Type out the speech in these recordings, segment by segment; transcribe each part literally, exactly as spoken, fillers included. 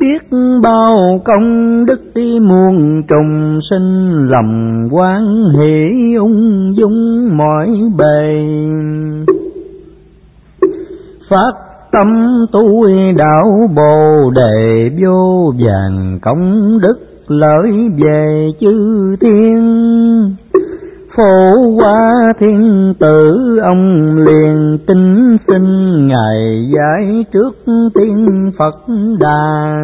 biết bao công đức đi muôn trùng sinh, lòng hoan hỷ ung dung mọi bề. Phát tâm tu đạo Bồ đề, vô vàn công đức lợi về chư thiên. Phổ Hoa Thiên Tử ông liền tin xin, Ngài giải trước tiên Phật Đà.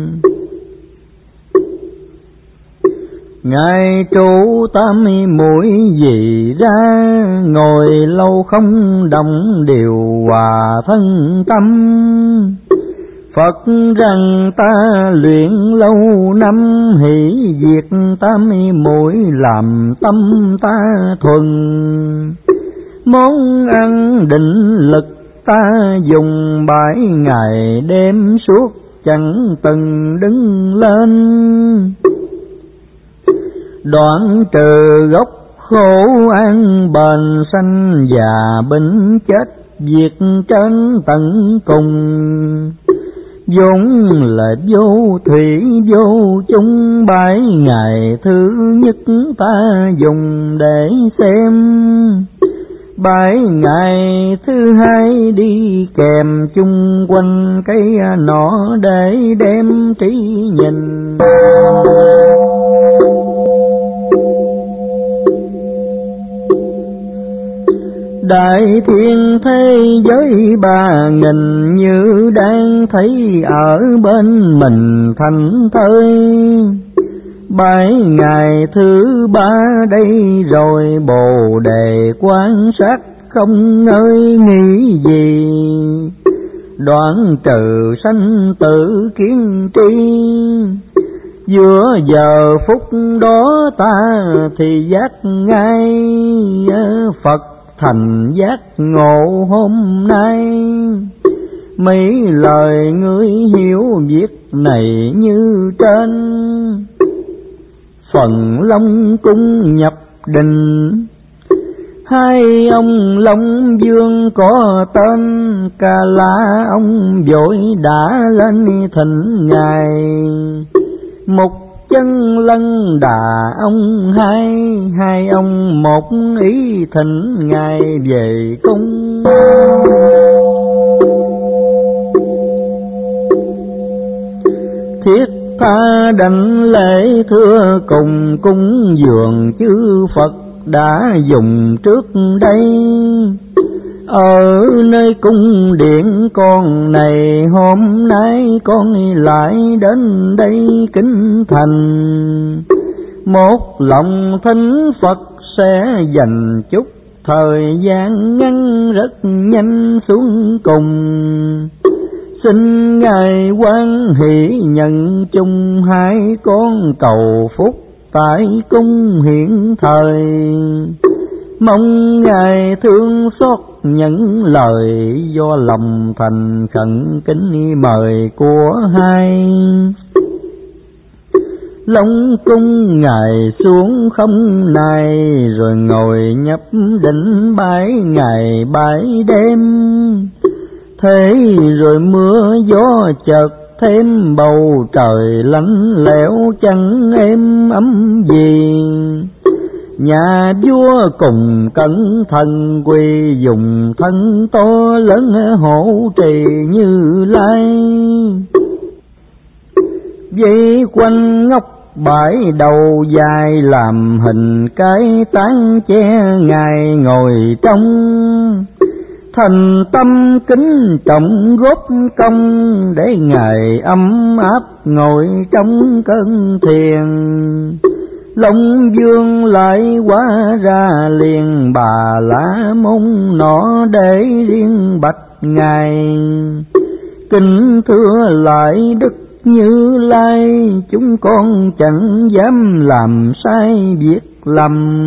Ngài trụ tam muội vì ra, ngồi lâu không động điều hòa thân tâm. Phật rằng ta luyện lâu năm, hỷ việc tam muội làm tâm ta thuần. Món ăn định lực ta dùng, bảy ngày đêm suốt chẳng từng đứng lên. Đoạn trừ gốc khổ an bền sanh, và bệnh chết việc trên tận cùng. Vốn là vô thủy vô chung, bảy ngày thứ nhất ta dùng để xem. Bảy ngày thứ hai đi kèm chung quanh cái nọ, để đem trí nhìn. Đại thiên thế giới ba nghìn, như đang thấy ở bên mình thành thơi. Bảy ngày thứ ba đây rồi, Bồ đề quan sát không ngơi nghĩ gì. Đoạn trừ sanh tử kiến tri, giữa giờ phút đó ta thì giác ngay. Phật thành giác ngộ hôm nay, mấy lời ngươi hiểu việc này như trên. Phần Long cung nhập định, hai ông Long Vương có tên. Ca La ông vội đã lên thỉnh Ngài, một chân lân đà ông hai. Hai ông một ý thỉnh Ngài về cung. Thiết tha đảnh lễ thưa cùng, cúng dường chư Phật đã dùng trước đây. Ở nơi cung điện con này, hôm nay con lại đến đây kính thành. Một lòng thính Phật sẽ dành chút thời gian ngắn, rất nhanh xuống cùng. Xin Ngài hoan hỷ nhận chung, hai con cầu phúc tại cung hiện thời. Mong Ngài thương xót những lời, do lòng thành khẩn kính mời của hai. Long cung Ngài xuống không này, rồi ngồi nhấp định bảy ngày bảy đêm. Thế rồi mưa gió chợt thêm, bầu trời lạnh lẽo chẳng êm ấm gì. Nhà vua cùng cẩn thận quy, dùng thân to lớn hộ trì Như Lai. Vây quanh ngóc bãi đầu dài, làm hình cái tán che Ngài ngồi trong. Thành tâm kính trọng góp công, để Ngài ấm áp ngồi trong cơn thiền. Long Vương lại hóa ra liền, Bà La Môn nọ để riêng bạch Ngài. Kính thưa lại Đức Như Lai, chúng con chẳng dám làm sai việc lầm.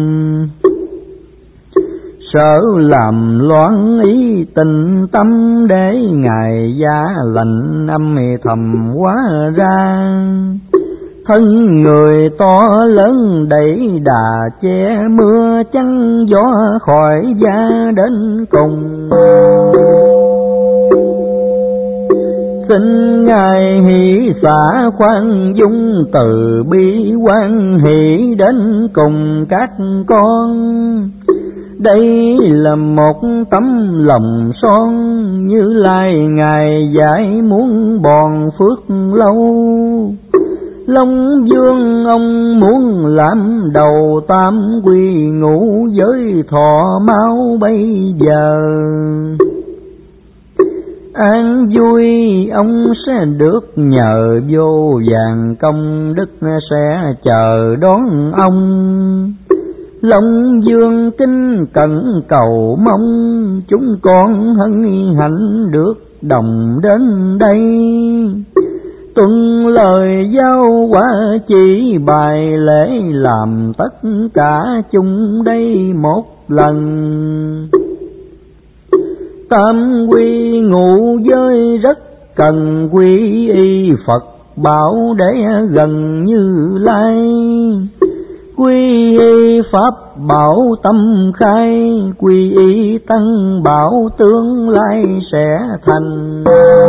Sợ làm loạn ý tình tâm, để Ngài giá lạnh âm thầm hóa ra. Thân người to lớn đẩy đà che mưa, chắn gió khỏi da đến cùng. xin ngài hỷ xả khoan dung, từ bi quan hỷ đến cùng các con. Đây là một tấm lòng son, Như Lai ngài giải muốn bòn phước lâu. Long Vương ông muốn làm đầu tam quy, ngũ giới thọ máu bây giờ. An vui ông sẽ được nhờ, vô vàn công đức sẽ chờ đón ông. Long Vương kính cẩn cầu mong, chúng con hân hạnh được đồng đến đây. Tuân lời giao quả chỉ bài lễ, làm tất cả chung đây một lần. Tam quy ngũ giới rất cần quy y, Phật bảo để gần Như Lai. Quy y pháp bảo tâm khai, quy y tăng bảo tương lai sẽ thành.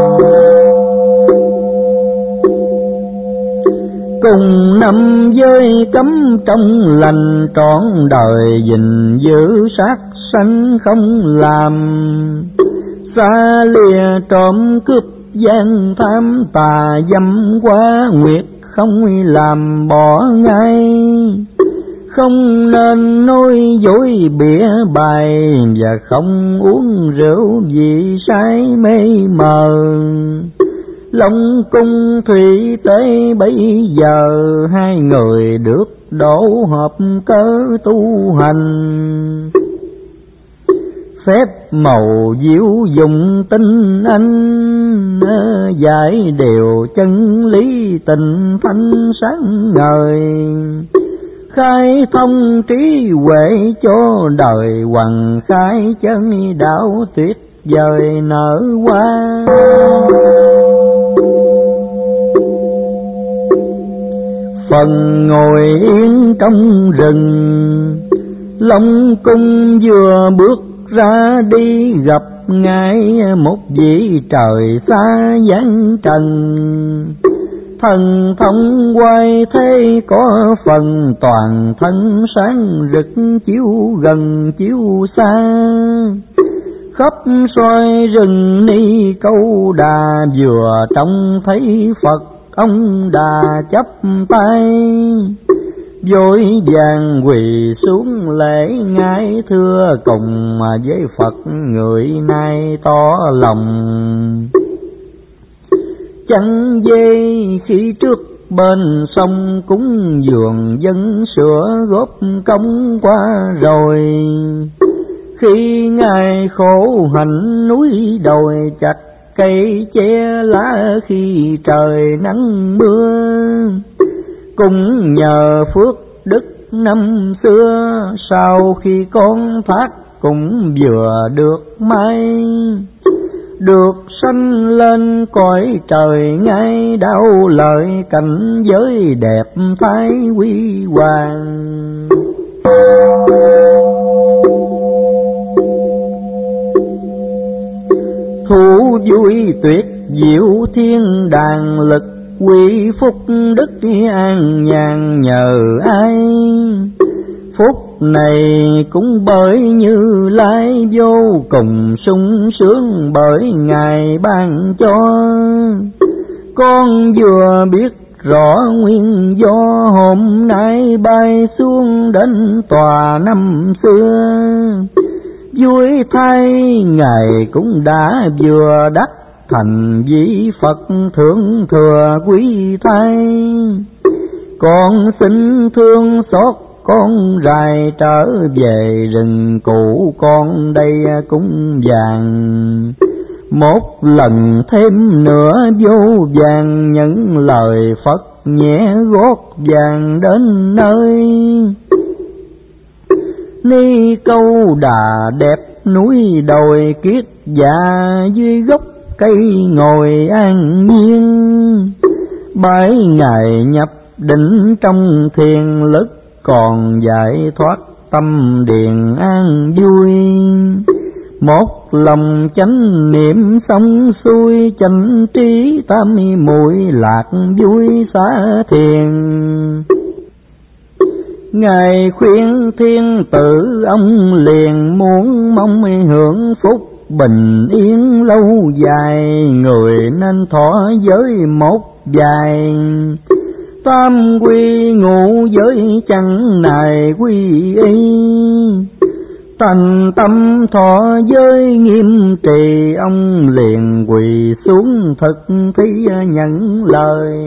Cùng năm giới cấm trong lành, trọn đời gìn giữ sát sanh không làm. Xa lìa trộm cướp gian tham, tà dâm quá nguyệt không làm bỏ ngay. Không nên nói dối bịa bài, và không uống rượu vì say mê mờ. Long cung thủy tế bây giờ, hai người được đổ hợp cớ tu hành. Phép màu diệu dụng tinh anh, giải đều chân lý tình thanh sáng ngời. Khai thông trí huệ cho đời, hoàng khai chân đạo tuyệt vời nở hoa. Phần ngồi yên trong rừng, Long cung vừa bước ra đi, gặp ngay một vị trời xa giáng trần. Thần thông quay thế có phần, toàn thân sáng rực chiếu gần chiếu xa. Khắp soi rừng ni câu đà, vừa trông thấy Phật ông đà chắp tay. Vội vàng quỳ xuống lễ ngài thưa, cùng với Phật người nay tỏ lòng. Chẳng dây khi trước bên sông, cúng dường dân sửa góp công qua rồi. Khi ngài khổ hạnh núi đồi, chặt cây che lá khi trời nắng mưa. Cũng nhờ phước đức năm xưa, sau khi con thác cũng vừa được may. Được sanh lên cõi trời ngay, đau lợi cảnh giới đẹp thái huy hoàng. Thú vui tuyệt diệu thiên đàng lực, quy phúc đức an nhàn nhờ ai. Phúc này cũng bởi Như Lai vô cùng sung sướng, bởi ngài ban cho. Con vừa biết rõ nguyên do, hôm nay bay xuống đến tòa năm xưa. Vui thay ngài cũng đã vừa đắc thành vị Phật thượng thừa quý thay. Con xin thương xót con rài trở về rừng cũ, con đây cũng vàng. Một lần thêm nữa vô vàng, những lời Phật nhẹ gót vàng đến nơi. Ni câu đà đẹp núi đồi kiết dạ, dưới gốc cây ngồi an nhiên. Bảy ngày nhập định trong thiền lực, còn giải thoát tâm điền an vui. một lòng chánh niệm xong xuôi, chánh trí tam muội lạc vui xá thiền. Ngài khuyên thiên tử ông liền muốn mong hưởng phúc bình yên lâu dài, người nên thọ giới một vài. Tam quy ngũ giới chẳng nài quy y, thành tâm thọ giới nghiêm trì, ông liền quỳ xuống thực thi nhận lời.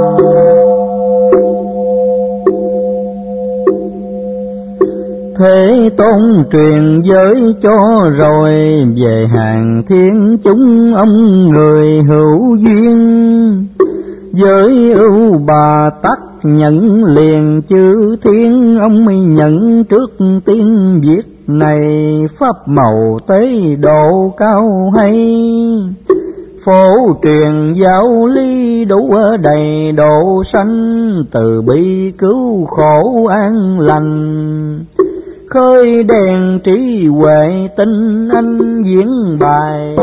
Thế Tôn truyền giới cho rồi, về hàng thiên chúng ông người hữu duyên. Giới ưu bà tắc nhận liền chư thiên, ông nhận trước tiên việc này, pháp màu tế độ cao hay. Phổ truyền giáo lý đủ đầy độ sanh, từ bi cứu khổ an lành. Khơi đèn trí huệ tinh anh diễn bài,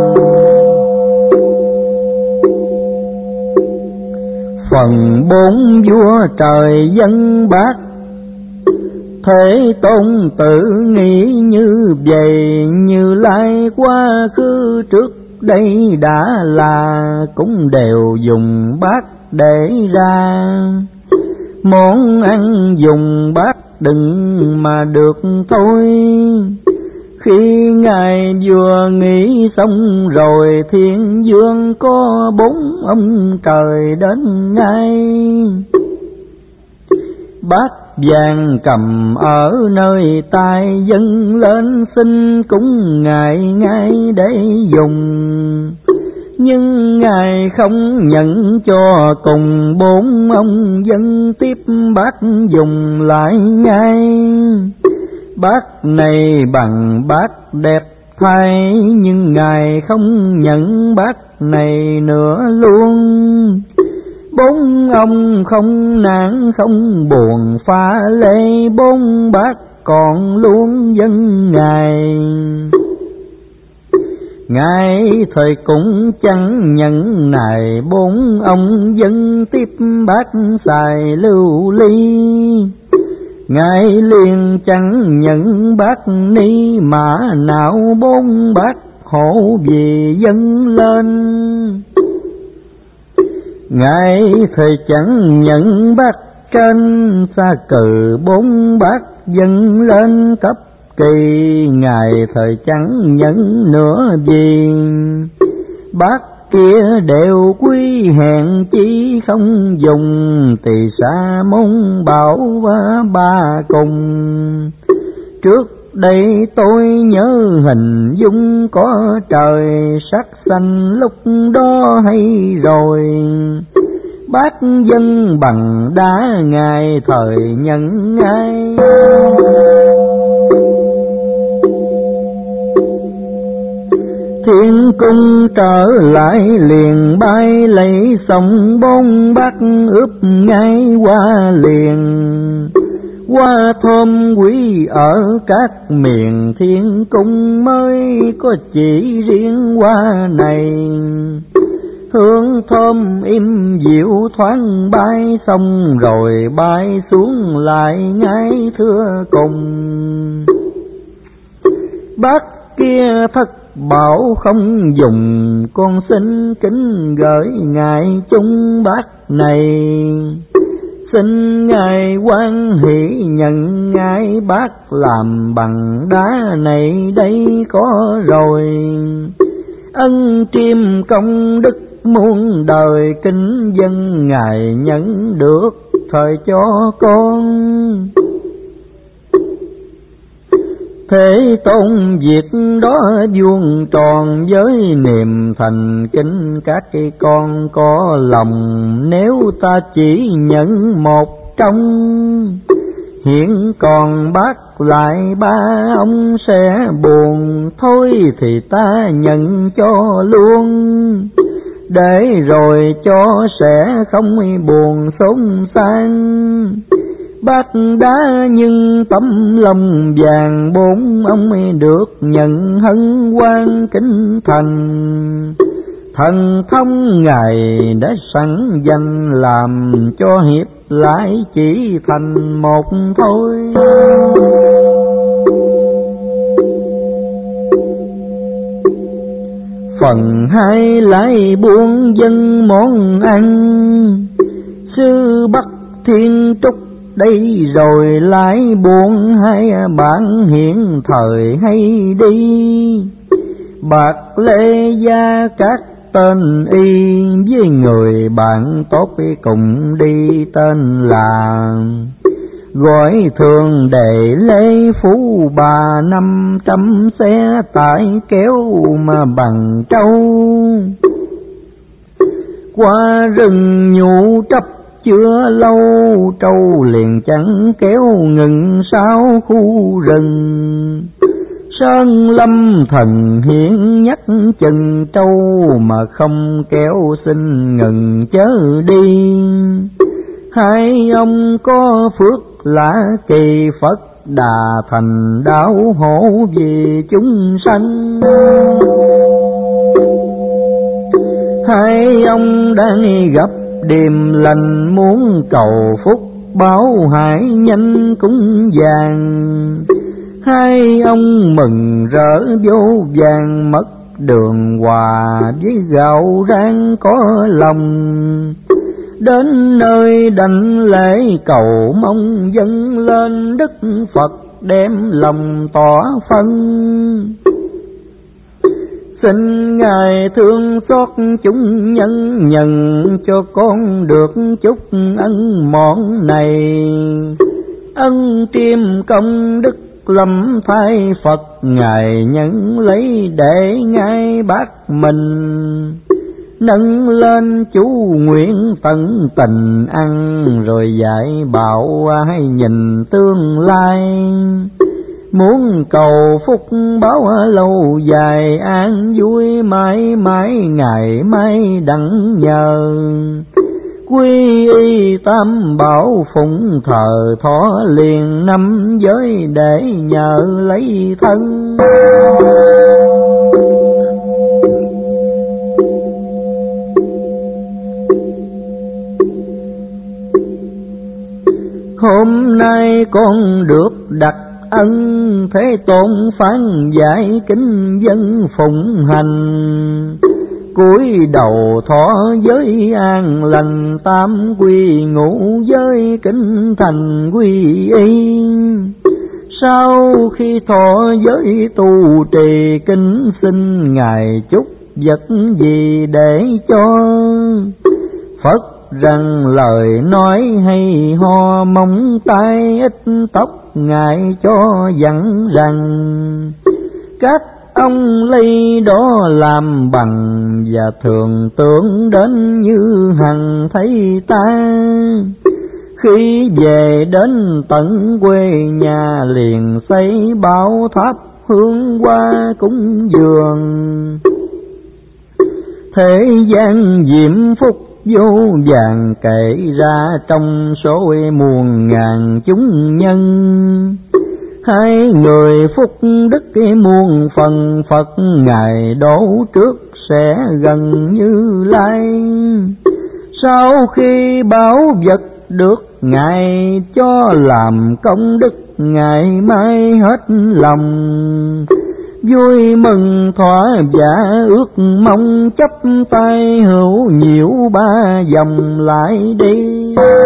phần bốn vua trời dân bác. Thế Tôn tự nghĩ như vậy, Như Lai quá khứ trước đây đã là, cũng đều dùng bát để ra. Món ăn dùng bát đừng mà được thôi. Khi Ngài vừa nghĩ xong rồi, thiên vương có bốn ông trời đến ngay. Bát vàng cầm ở nơi tay, dâng lên xin cúng Ngài ngay để dùng. Nhưng Ngài không nhận cho cùng, bốn ông dân tiếp bát dùng lại ngay. Bát này bằng bát đẹp thay, nhưng Ngài không nhận bát này nữa luôn. Bốn ông không nản không buồn pha lê, bốn bát còn luôn dân Ngài. Ngài thời cũng chẳng nhận này, bốn ông dân tiếp bát xài lưu ly. Ngài liền chẳng nhận bát ni mà nào, bốn bát hộ vì dâng lên. Ngài thời chẳng nhận bát trên xa cừ, bốn bát dâng lên cấp kỳ. Ngài thời chẳng nhận nữa vì bát kia đều quý hèn chi không dùng. Tỳ sa môn bảo và ba cùng, trước đây tôi nhớ hình dung có trời sắc xanh lúc đó hay rồi. Bát dân bằng đá Ngài thời nhận ngay. Thiên cung trở lại liền bay lấy sông, bốn bát ướp ngay qua liền. Hoa thơm quý ở các miền thiên cung, mới có chỉ riêng hoa này. Hương thơm im dịu thoáng bay, xong rồi bay xuống lại ngay thưa cùng. Bát kia thất bảo không dùng, con xin kính gửi Ngài chung bát này. Xin Ngài hoan hỷ nhận Ngài bát làm bằng đá này đây có rồi. Ân triêm công đức muôn đời, kính dân Ngài nhận được thời cho con. Thế Tôn việc đó vuông tròn, với niềm thành kính các con có lòng. Nếu ta chỉ nhận một trong, hiện còn bác lại ba ông sẽ buồn. Thôi thì ta nhận cho luôn, để rồi cho sẽ không buồn xốn sang. bát đá nhưng tấm lòng vàng, bốn ông được nhận hân hoan kính thành. Thần thông Ngài đã sẵn danh, làm cho hiệp lại chỉ thành một thôi. Phần hai lại buông dân món ăn, sư Bắc Thiên Trúc đây rồi lại buông hai bản hiện thời hay đi. Bạc Lê Gia các tên y, với người bạn tốt cùng đi tên là gọi thường đệ Lê Phú Bà. Năm trăm xe tải kéo mà bằng trâu, qua rừng nhụ trấp chưa lâu, trâu liền chẳng kéo ngừng sau khu rừng. Sơn Lâm thần hiển nhắc chừng trâu, mà không kéo xin ngừng chớ đi. Hai ông có phước lạ kỳ, Phật Đà thành đạo hộ vì chúng sanh. Hai ông đang gặp điềm lành, muốn cầu phúc báo hại nhanh cúng vàng. Hai ông mừng rỡ vô vàng, mất đường hòa với gạo rang có lòng. Đến nơi đảnh lễ cầu mong, dâng lên Đức Phật đem lòng tỏ phân. Xin Ngài thương xót chúng nhân, nhận cho con được chút ân món này. Ân triêm công đức lâm thay Phật, Ngài nhận lấy để ngay bác mình. Nâng lên chú nguyện tận tình ăn, rồi dạy bảo ai nhìn tương lai. Muốn cầu phúc báo lâu dài, an vui mãi mãi ngày mai đặng nhờ. Quy y tam bảo phụng thờ, thọ liền năm giới để nhờ lấy thân. Hôm nay con được đặt ân, Thế Tôn phán giải kính dân phụng hành. Cúi đầu thọ giới an lành, tam quy ngũ giới kính thành quy y. Sau khi thọ giới tu trì, kính xin Ngài chúc vật gì để cho. Phật rằng lời nói hay ho, móng tay ít tóc Ngài cho dặn rằng. Các ông lấy đó làm bằng, và thường tưởng đến như hằng thấy ta. Khi về đến tận quê nhà, liền xây bảo tháp hương hoa cúng dường. Thế gian diễm phúc vô vàng, kể ra trong số muôn ngàn chúng nhân. Hai người phúc đức muôn phần, Phật Ngài đổ trước sẽ gần Như Lai. Sau khi bảo vật được Ngài cho làm công đức, Ngài mai hết lòng. Vui mừng thỏa dạ ước mong, chấp tay hữu nhiễu ba vòng lại đi.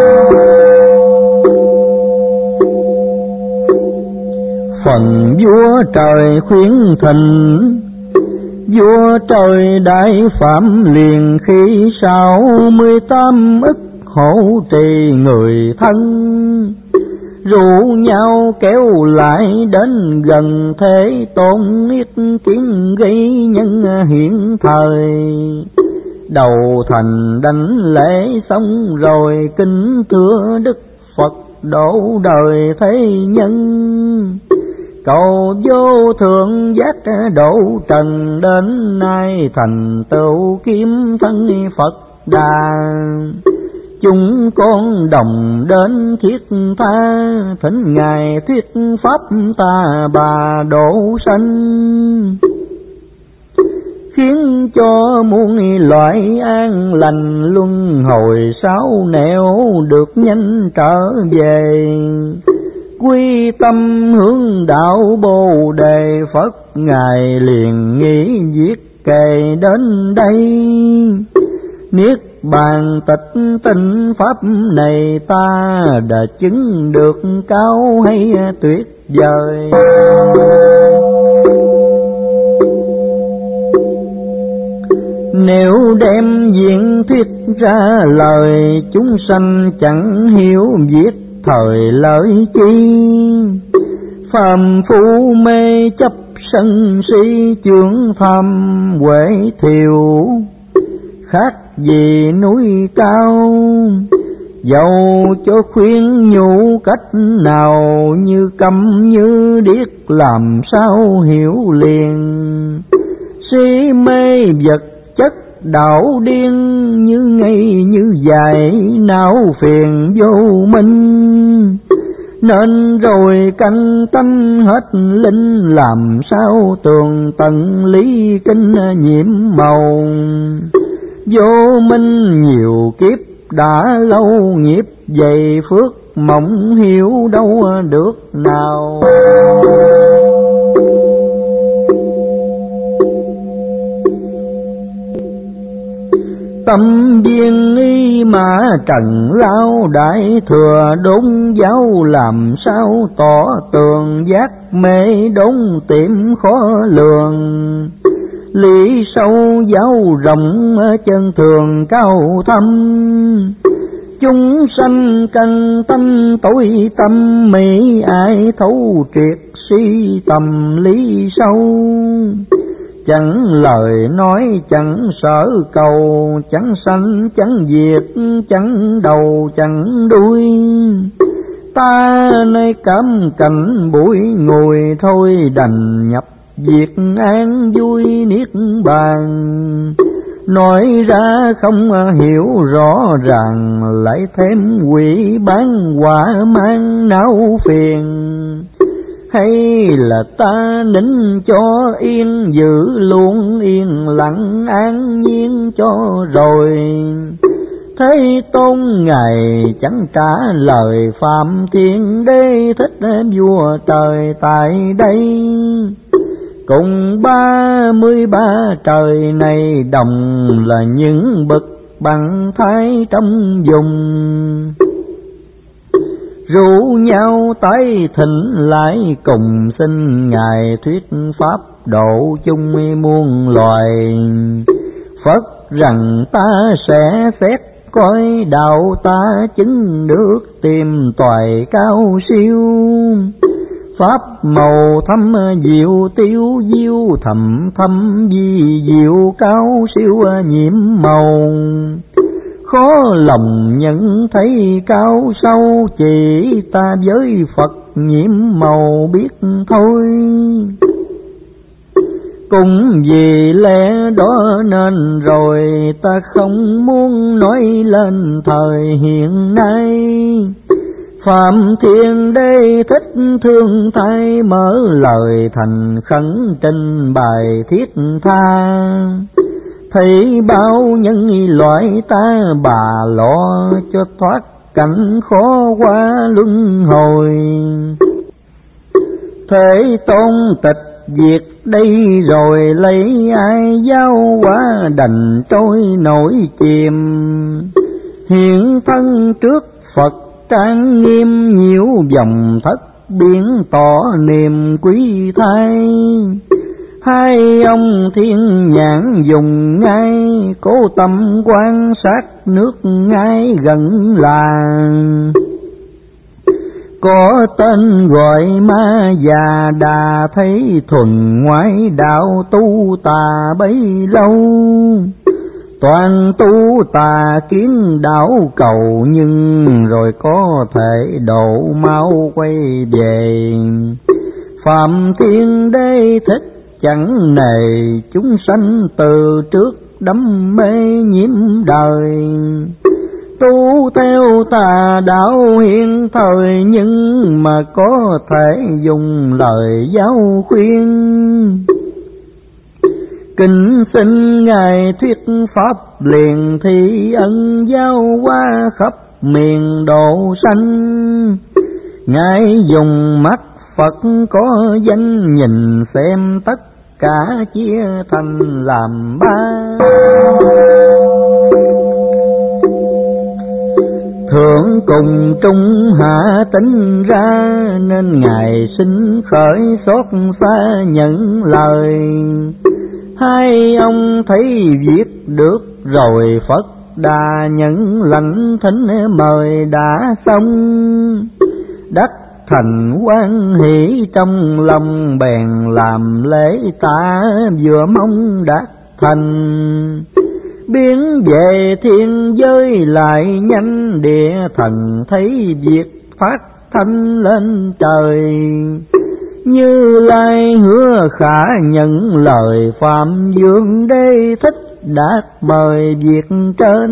Phần vua trời khuyến thịnh, vua trời đại phạm liền, khi sáu mươi tám ức hộ trì người thân. Rủ nhau kéo lại đến gần Thế Tôn, yết kiến gây nhân hiện thời. Đầu thành đảnh lễ xong rồi, kính thưa Đức Phật độ đời thế nhân. Cầu vô thượng giác độ trần, đến nay thành tựu kiếm thân Phật Đà. chúng con đồng đến thiết tha, thỉnh Ngài thuyết pháp ta bà độ sanh, khiến cho muôn loại an lành luân hồi sáu nẻo được nhanh trở về. Quy tâm hướng đạo Bồ Đề Phật, Ngài liền nghĩ viết kề đến đây. Niết bàn tịch tinh pháp này ta đã chứng được cao hay tuyệt vời. Nếu đem diện thuyết ra lời, chúng sanh chẳng hiểu viết thời lợi chi. Phàm phu mê chấp sân si, chướng tham huệ thiều, khác gì núi cao. Dẫu cho khuyên nhủ cách nào, như câm như điếc làm sao hiểu liền. Si mê vật chất đảo điên, như ngây như dài não phiền vô minh. Nên rồi canh tánh hết linh, làm sao tường tận lý kinh nhiễm màu. Vô minh nhiều kiếp đã lâu, nghiệp dày phước mộng hiểu đâu được nào. Tâm viên y mà trần lao, đại thừa đốn giáo làm sao tỏ tường. Giác mê đốn tiệm khó lường, lý sâu giáo rộng chân thường cao thâm. Chúng sanh căn tâm tối tâm, mỹ ai thấu triệt si tầm lý sâu. Chẳng lời nói chẳng sở cầu, chẳng sanh chẳng diệt, chẳng đầu chẳng đuôi. Ta nơi cam cảnh bụi ngồi thôi, đành nhập việc an vui niết bàn. Nói ra không hiểu rõ ràng, lại thêm quỷ bán quả mang não phiền. Hay là ta nín cho yên, giữ luôn yên lặng an nhiên cho rồi. Thế Tôn Ngài chẳng trả lời, Phạm Thiên Đế thích vua trời tại đây. Cùng ba mươi ba trời này đồng là những bậc bằng thái trong vùng. Rủ nhau tái thỉnh lại, cùng xin Ngài thuyết pháp độ chung muôn loài. Phật rằng ta sẽ xét coi đạo ta chứng được, tìm toại cao siêu. Pháp màu thâm diệu tiêu diêu, thầm thâm di diệu cao siêu nhiễm màu. Khó lòng nhận thấy cao sâu, chỉ ta với Phật nhiễm màu biết thôi. Cũng vì lẽ đó nên rồi ta không muốn nói lên thời hiện nay. Phạm Thiên Đế thích thương thay, mở lời thành khẩn trình bài thiết tha. Thấy bao nhân loại ta bà lo, cho thoát cảnh khó qua luân hồi. Thế Tôn tịch diệt đây rồi, lấy ai giáo hóa đành trôi nổi chìm. Hiện thân trước Phật trang nghiêm, nhiễu dòng thất biến tỏ niềm quý thay. Hai ông thiên nhãn dùng ngay, cố tâm quan sát nước ngay gần làng. Có tên gọi Ma Già Đà, thấy thuần ngoại đạo tu tà bấy lâu. Toàn tu tà kiến đạo cầu, nhưng rồi có thể độ mau quay về. Phạm Thiên Đế thích chẳng nề chúng sanh, từ trước đắm mê nhiễm đời. tu theo tà đạo hiện thời, nhưng mà có thể dùng lời giáo khuyên. Kính xin Ngài thuyết pháp liền thi ân giao qua khắp miền độ sanh. Ngài dùng mắt Phật có danh nhìn xem tất cả chia thành làm ba. Thượng cùng trung hạ tính ra, nên Ngài xin khởi xót xa nhận lời. Hai ông thấy viết được rồi, Phật Đà nhận lãnh thính mời đã xong. Đắc thành quan hỷ trong lòng, bèn làm lễ tạ vừa mong đắc thành. Biến về thiên giới lại nhanh, địa thần thấy việc phát thanh lên trời. Như Lai hứa khả nhận lời, Phạm Dương Đế thích đạt mời việc trên.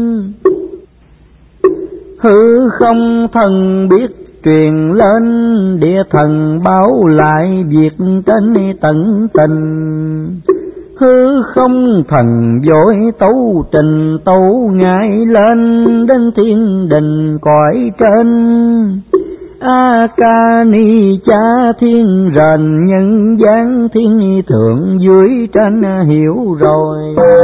Hư không thần biết truyền lên, địa thần báo lại việc trên tận tình. Hư không thần vội tấu trình, tấu ngài lên đến thiên đình cõi trên. A Ca Ni Cha thiên rền, nhân gian thiên thượng dưới trên hiểu rồi.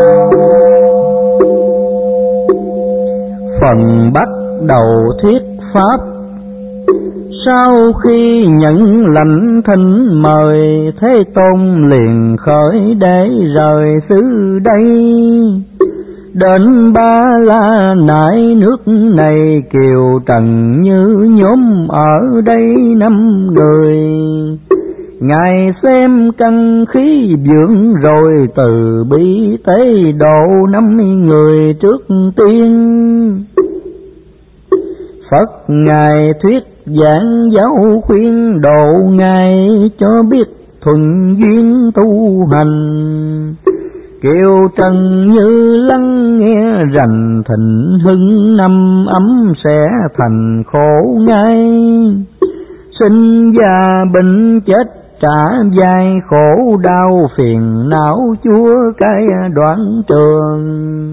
Phần bắt đầu thuyết pháp. Sau khi nhận lãnh thỉnh mời, Thế Tôn liền khởi để rời xứ đây. Đến Ba La Nại nước này, kiều trần như nhóm ở đây năm người. Ngài xem căn khí dưỡng rồi, từ bi tế độ năm người trước tiên. Phật Ngài thuyết giảng giáo khuyên độ, Ngài cho biết thuần duyên tu hành. Kiều trần như lắng nghe rành, thịnh hưng năm ấm sẽ thành khổ ngay. Sinh già bệnh chết trả dài, khổ đau phiền não chúa cái đoạn trường.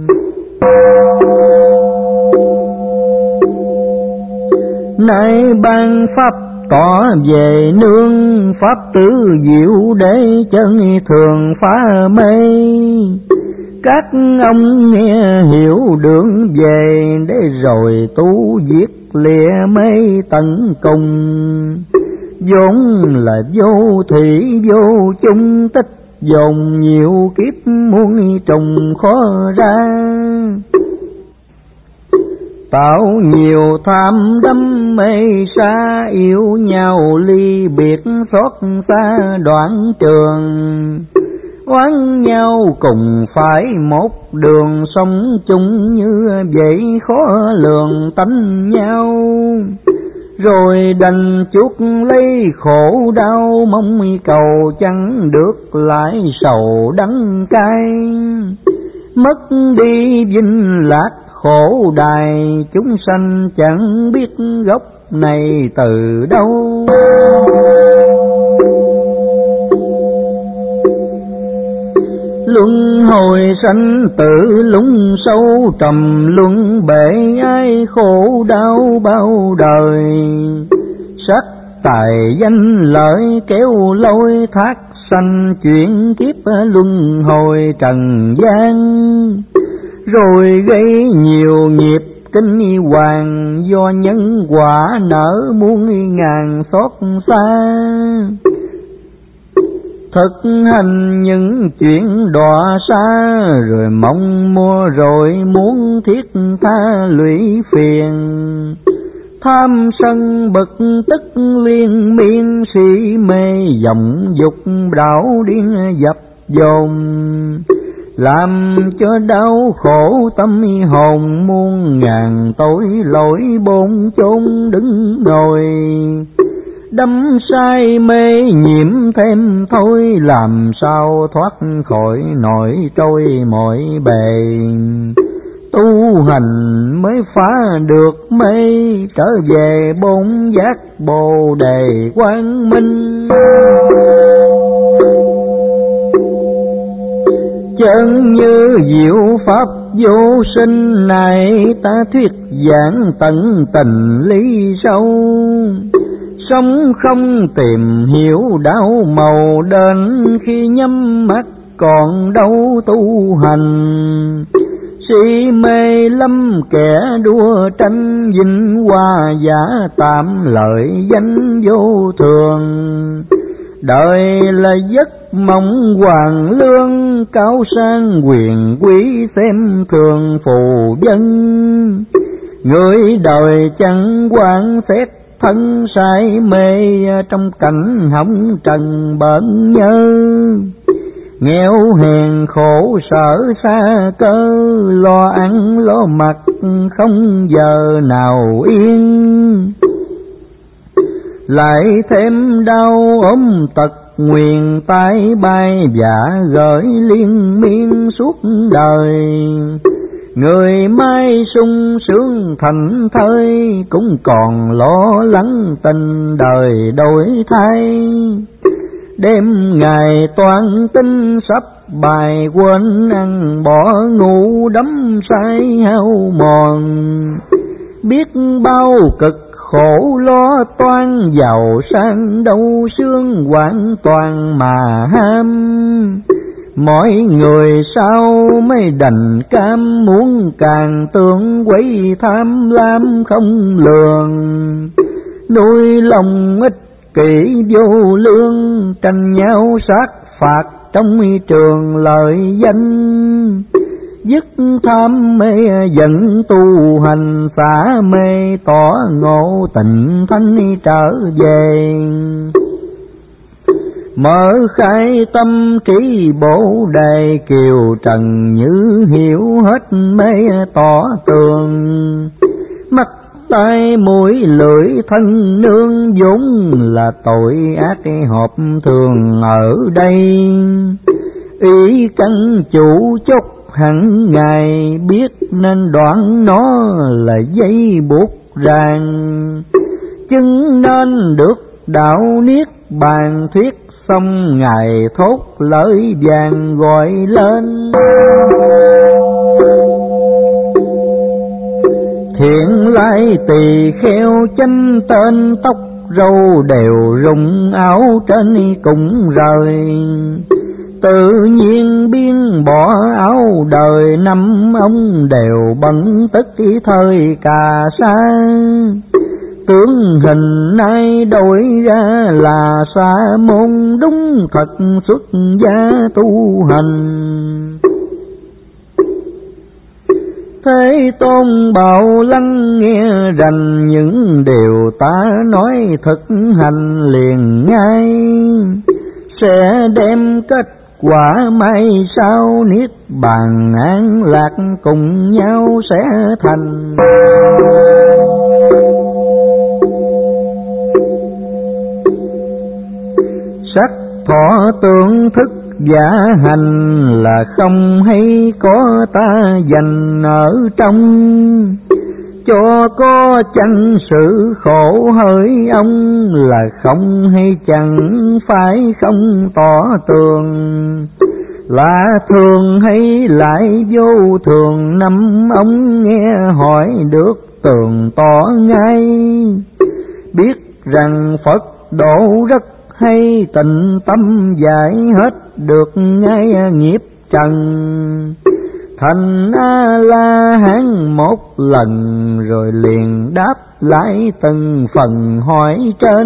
Nay ban pháp tỏ về nương, pháp tứ diệu để chân thường phá mê. Các ông nghe hiểu đường về, để rồi tu viết lìa mê tận cùng. Vốn là vô thủy vô chung, tích dồn nhiều kiếp muôn trùng khó ra. Tạo nhiều tham đắm mê sa, yêu nhau ly biệt xót xa đoạn trường. Oán nhau cùng phải một đường, sống chung như vậy khó lường tánh nhau. Rồi đành chuốc lấy khổ đau, mong cầu chẳng được lại sầu đắng cay. Mất đi vinh lạc khổ đài, chúng sanh chẳng biết gốc này từ đâu. Luân hồi sanh tử lún sâu trầm luân, bể ai khổ đau bao đời. Sắc tài danh lợi kéo lôi thác sanh, chuyển kiếp luân hồi trần gian. Rồi gây nhiều nghiệp kinh hoàng, do nhân quả nở muôn ngàn xót xa. Thực hành những chuyện đọa xa, rồi mong mua rồi muốn thiết tha lụy phiền. Tham sân bực tức liên miên, si mê vọng dục đảo điên dập dồn. Làm cho đau khổ tâm hồn, muôn ngàn tội lỗi bồn chốn đứng ngồi. Đắm say mê nhiễm thêm thôi, làm sao thoát khỏi nổi trôi mọi bề. tu hành mới phá được mê, trở về bốn giác Bồ Đề Quang Minh. Chân như diệu pháp vô sinh này, ta thuyết giảng tận tình lý sâu. Sống không tìm hiểu đạo màu, đến khi nhắm mắt còn đâu tu hành. Si mê lâm kẻ đua tranh, vinh hoa giả tạm lợi danh vô thường. Đời là giấc mộng hoàng lương, cao sang quyền quý xem thường phù dân. Người đời chẳng quan xét thân say mê, trong cảnh hồng trần bận nhớ. Nghèo hèn khổ sở xa cơ, lo ăn lo mặc không giờ nào yên. Lại thêm đau ốm tật nguyền tai bay vạ, gửi liên miên suốt đời. Người mai sung sướng thành thơi, cũng còn lo lắng tình đời đổi thay. Đêm ngày toan tính sắp bài, quên ăn bỏ ngủ đắm say hao mòn. Biết bao cực khổ lo toan, giàu sang đâu sướng hoàn toàn mà ham. Mọi người sao mới đành cam, muốn càng tương quấy tham lam không lường. Nuôi lòng ích kỷ vô lương, tranh nhau sát phạt trong trường lợi danh. Dứt tham mê dẫn tu hành, xả mê tỏ ngộ tình thanh trở về. Mở khai tâm trí bổ đề, kiều trần như hiểu hết mê tỏ tường. Mắt tai mũi lưỡi thân nương, vốn là tội ác hợp thường ở đây. Ý căn chủ chốt hẳn ngày, biết nên đoạn nó là dây buộc ràng. Chứng nên được đạo niết bàn, thuyết xong ngài thốt lời vàng gọi lên. Thiện lai tỳ kheo chánh tên, tóc râu đều rụng, áo trên cũng rời. Tự nhiên biên bỏ áo đời, năm ông đều bận tất thời cà sa. Tướng hình nay đổi ra là sa môn, đúng thật xuất gia tu hành. Thế Tôn bảo lắng nghe rành, những điều ta nói thực hành liền ngay. Sẽ đem kết quả mai sau, niết bàn an lạc cùng nhau sẽ thành. Sắc thọ tưởng thức giả hành, là không hay có ta dành ở trong. Cho có chăng sự khổ hỡi ông, là không hay chẳng phải không tỏ tường. Là thường hay lại vô thường, năm ông nghe hỏi được tường tỏ ngay. Biết rằng Phật độ rất hay, tịnh tâm giải hết được ngay nghiệp trần. Thành A-la-hán một lần, rồi liền đáp lại từng phần hỏi trên.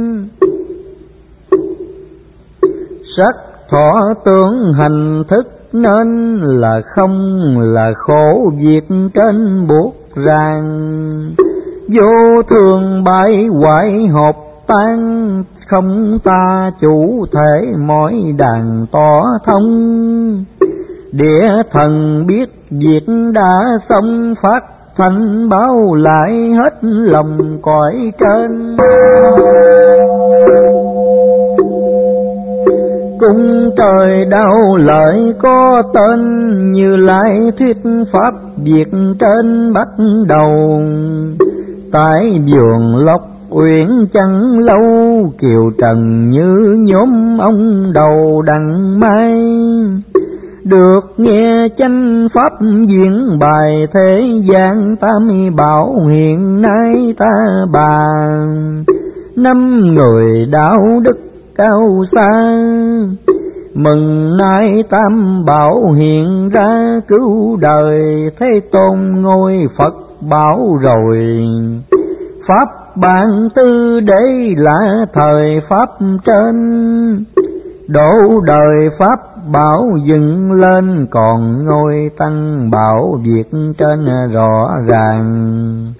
Sắc thọ tưởng hành thức, nên là không là khổ việc trên buộc ràng. Vô thường bại hoại hộp tan, không ta chủ thể mỗi đàn tỏ thông. Địa thần biết việc đã xong, phát thanh báo lại hết lòng cõi trên. cung trời đạo lợi có tên, Như Lai thuyết pháp việc trên bắt đầu. Tại vườn Lộc Uyển chẳng lâu, Kiều trần như nhóm ông đầu đặng mai. Được nghe chánh pháp diễn bài, thế gian tam bảo hiện nay ta bàn. Năm người đạo đức cao xa, mừng nay tam bảo hiện ra cứu đời. Thế Tôn ngôi Phật bảo rồi, pháp bản tư để là thời pháp trên. Đổ đời pháp bảo dựng lên, còn ngôi tăng bảo việc trên rõ ràng.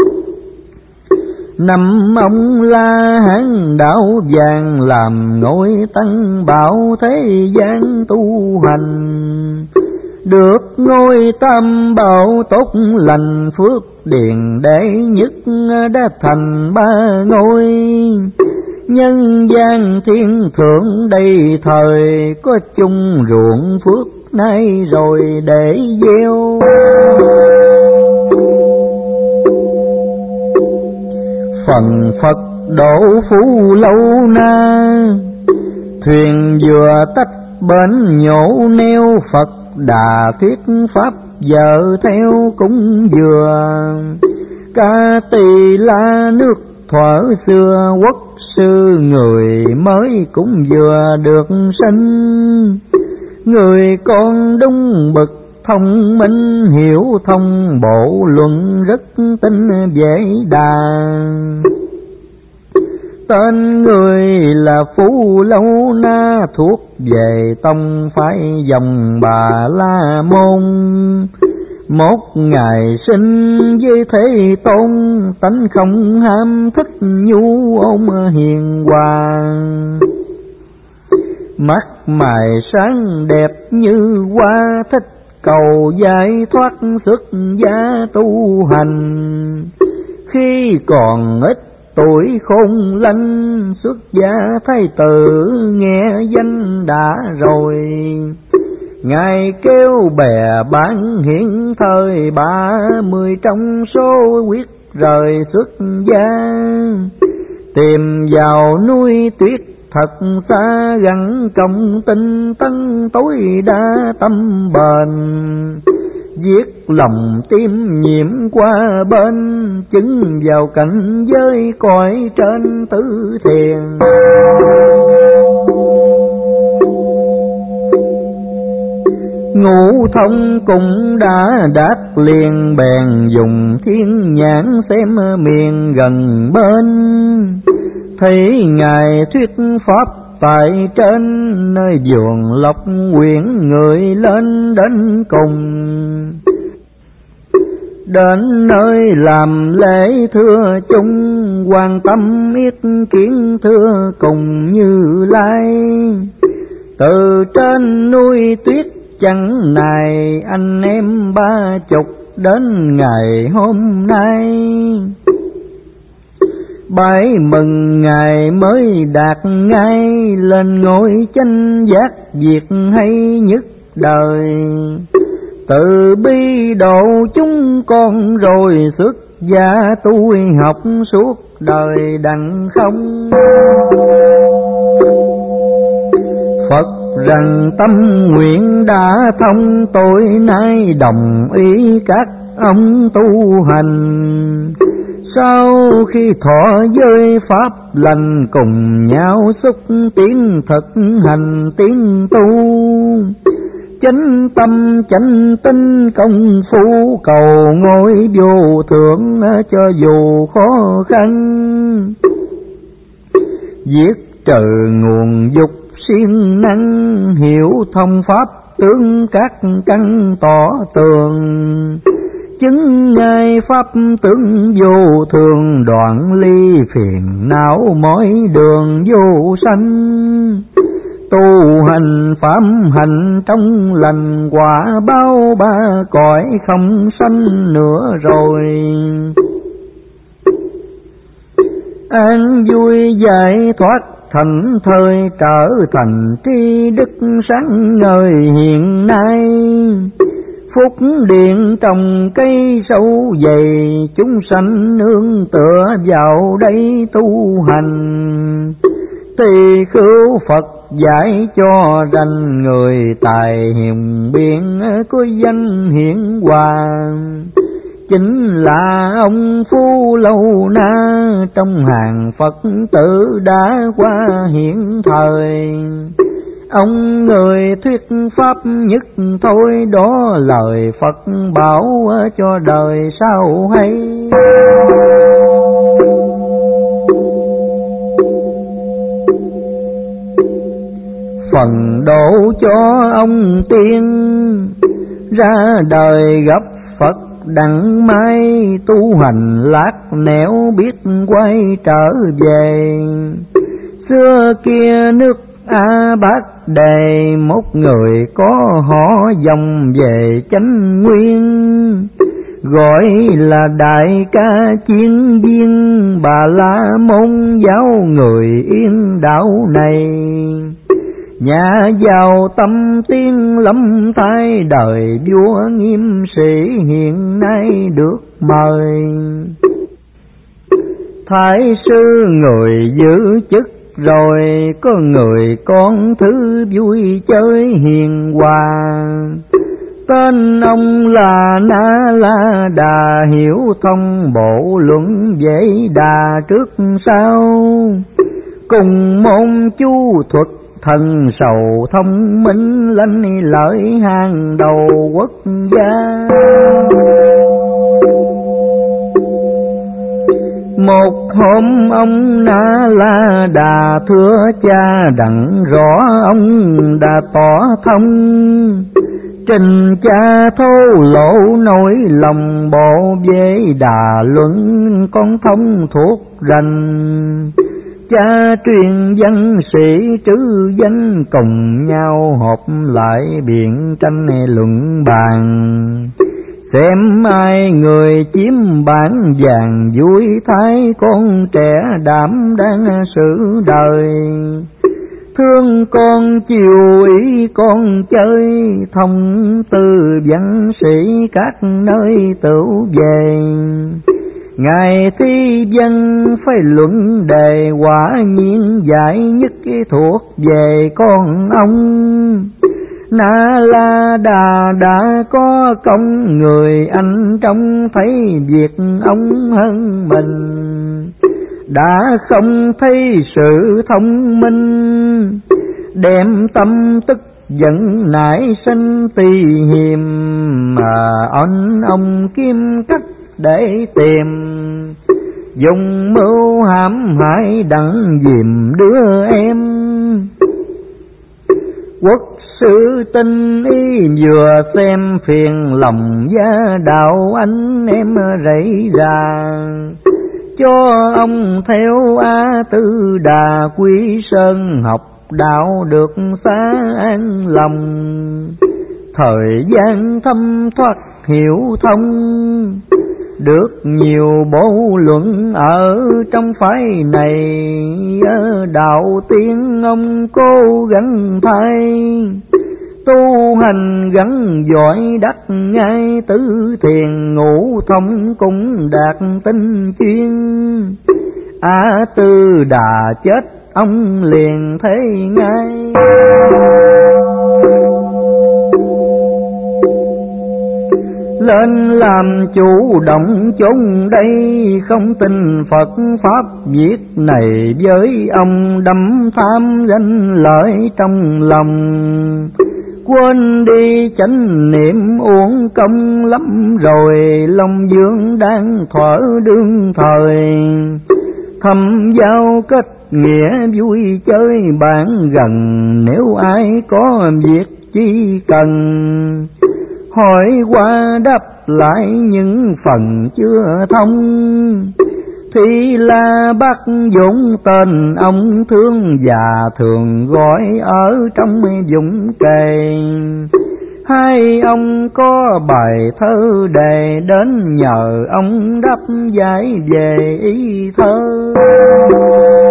Năm ông La Hán đạo vàng, làm ngôi tăng bảo thế gian tu hành. Được ngôi tam bảo tốt lành, phước điền đệ nhất đã thành ba ngôi. Nhân gian thiên thượng đây thời, có chung ruộng phước nay rồi để gieo. Phần Phật độ phú lâu na, thuyền vừa tách bến nhổ neo. Phật đà thuyết pháp vợ theo cũng vừa. Ca Tỳ La nước thuở xưa, quốc sư người mới cũng vừa được sinh. Người con đúng bậc thông minh, hiểu thông bộ luận rất tin dễ đà. Tên người là Phú Lâu Na, thuộc về tông phái dòng Bà La Môn. Một ngày sinh với Thế Tôn, tánh không ham thích nhu ôn hiền hòa. Mắt mày sáng đẹp như hoa, thích cầu giải thoát xuất gia tu hành. Khi còn ít tuổi khôn lanh, xuất gia thái tử nghe danh đã rồi. Ngài kêu bè bán hiện thời, ba mươi trong số quyết rời xuất gia. Tìm vào núi tuyết thật xa, gắn công tinh tấn tối đa tâm bền. Viết lòng tim nhiễm qua bên, chứng vào cảnh giới cõi trên tứ thiền. Ngũ thông cũng đã đạt liền, bèn dùng thiên nhãn xem miền gần bên. Thấy Ngài thuyết pháp tại trên, nơi vườn Lộc Uyển người lên đến cùng. Đến nơi làm lễ thưa chung, quan tâm yết kiến thưa cùng Như Lai. Từ trên núi tuyết chẳng này, anh em ba chục đến ngày hôm nay. Bái mừng Ngài mới đạt ngay, lên ngôi chánh giác việc hay nhất đời. Từ bi độ chúng con rồi, xuất gia tu học suốt đời đặng không. Phật rằng tâm nguyện đã thông, tối nay đồng ý các ông tu hành. Sau khi thọ giới pháp lành, cùng nhau xúc tiến thực hành tiến tu. Chánh tâm chánh tinh công phu, cầu ngôi vô thượng cho dù khó khăn. Giết trừ nguồn dục siêng năng, hiểu thông pháp tướng các căn tỏ tường. Chứng ngay pháp tướng vô thường, đoạn ly phiền não mỗi đường vô sanh. Tu hành pháp hành trong lành, quả bao ba cõi không sanh nữa rồi. An vui giải thoát thành thời trở thành tri đức sáng ngời hiện nay. Phúc điện trồng cây sâu dày, chúng sanh nương tựa vào đây tu hành. Tỳ khưu Phật giải cho rành, người tài hiền biện có danh hiển hoàng. Chính là ông Phú Lâu Na, trong hàng Phật tử đã qua hiện thời. Ông người thuyết pháp nhất thôi, đó lời Phật bảo cho đời sau hay. Phần độ cho ông tiên ra đời gặp Phật đặng mai, tu hành lát nẻo biết quay trở về. Xưa kia nước A Bát Đề, một người có họ dòng về chánh nguyên, gọi là đại ca chiến viên Bà La Môn giáo người yên đạo này. Nhà giàu tâm tiên lắm thay, đời vua nghiêm sĩ hiện nay được mời. Thái sư người giữ chức rồi, có người con thứ vui chơi hiền hòa. Tên ông là Na La Đà, hiểu thông bộ luận dễ đà trước sau. Cùng môn chu thuật thần sầu thông minh, lãnh lợi hàng đầu quốc gia. Một hôm ông Na La Đà thưa cha đặng rõ, ông đã tỏ thông. Trình cha thô lộ nỗi lòng, bộ về đà luận con thông thuộc rành. Cha truyền văn sĩ trứ danh, cùng nhau họp lại biện tranh luận bàn. Xem ai người chiếm bản vàng, vui thái con trẻ đảm đang xử đời. Thương con chiều ý con chơi, thông tư văn sĩ các nơi tửu về. Ngài thi văn phải luận đề, quả nhiên giải nhất thuộc về con ông. Na La Đà đã có công, người anh trông thấy việc ông hơn mình. Đã không thấy sự thông minh, đem tâm tức giận nảy sinh tỳ hiềm. Mà anh ông kiếm cách để tìm, dùng mưu hãm hại đặng dìm đứa em. Quốc sư tinh ý vừa xem, phiền lòng gia đạo anh em rẫy ra. Cho ông theo A Tư Đà, Quý Sơn học đạo được xá an lòng. Thời gian thâm thoát hiểu thông, được nhiều bổ luận ở trong phái này. Đạo tiên ông cố gắng thay, tu hành gắn giỏi đắc ngay tứ thiền. Ngũ thông cũng đạt tinh chuyên, A Tư Đà chết ông liền thấy ngay. Lên làm chủ động chốn đây, không tin Phật Pháp việc này với ông. Đắm tham danh lợi trong lòng, quên đi chánh niệm uổng công lắm rồi. Long dương đang thuở đương thời, thầm giao kết nghĩa vui chơi bạn gần. Nếu ai có việc chi cần, hỏi qua đáp lại những phần chưa thông. Thì là bác Dũng tên ông thương, và thường gọi ở trong vùng kề. Hai ông có bài thơ đề đến, nhờ ông đáp giải về ý thơ.